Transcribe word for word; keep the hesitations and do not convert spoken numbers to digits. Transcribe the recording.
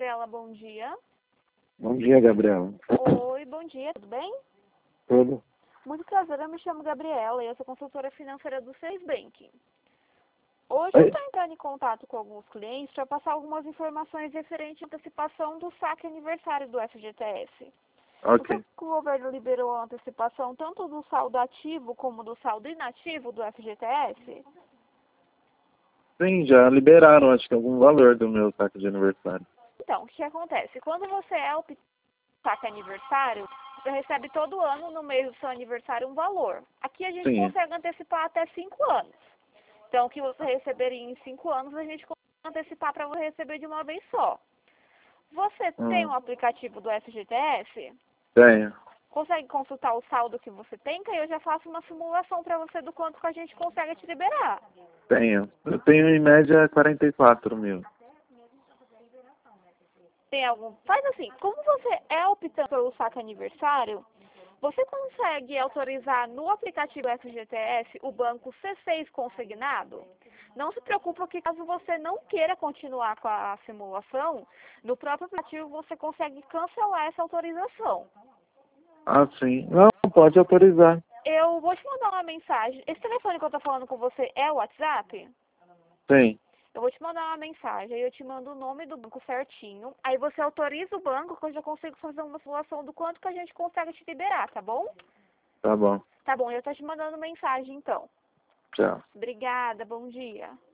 Gabriela, bom dia. Bom dia, Gabriela. Oi, bom dia, tudo bem? Tudo? Muito prazer, eu me chamo Gabriela e eu sou consultora financeira do Seis Banking. Hoje Oi. eu estou entrando em contato com alguns clientes para passar algumas informações referentes à antecipação do saque aniversário do F G T S. Você Ok. sabe que o governo liberou a antecipação tanto do saldo ativo como do saldo inativo do F G T S? Sim, já liberaram, acho que algum valor do meu saque de aniversário. Então, o que acontece? Quando você é o saque aniversário, você recebe todo ano, no mês do seu aniversário, um valor. Aqui a gente Sim. consegue antecipar até cinco anos. Então, o que você receberia em cinco anos, a gente consegue antecipar para você receber de uma vez só. Você tem Hum, um aplicativo do F G T S? tenho. Consegue consultar o saldo que você tem? Que aí eu já faço uma simulação para você do quanto que a gente consegue te liberar. Tenho. Eu tenho em média quarenta e quatro mil. Tem algum... Faz assim, como você é optando pelo saque aniversário, você consegue autorizar no aplicativo F G T S o banco C seis consignado? Não se preocupe que caso você não queira continuar com a simulação, no próprio aplicativo você consegue cancelar essa autorização. Ah, sim. Não, pode autorizar. Eu vou te mandar uma mensagem. Esse telefone que eu tô falando com você é o WhatsApp? Sim. Eu vou te mandar uma mensagem, aí eu te mando o nome do banco certinho. Aí você autoriza o banco que eu já consigo fazer uma simulação do quanto que a gente consegue te liberar, tá bom? Tá bom. Tá bom, eu tô te mandando mensagem então. Tchau. Obrigada, bom dia.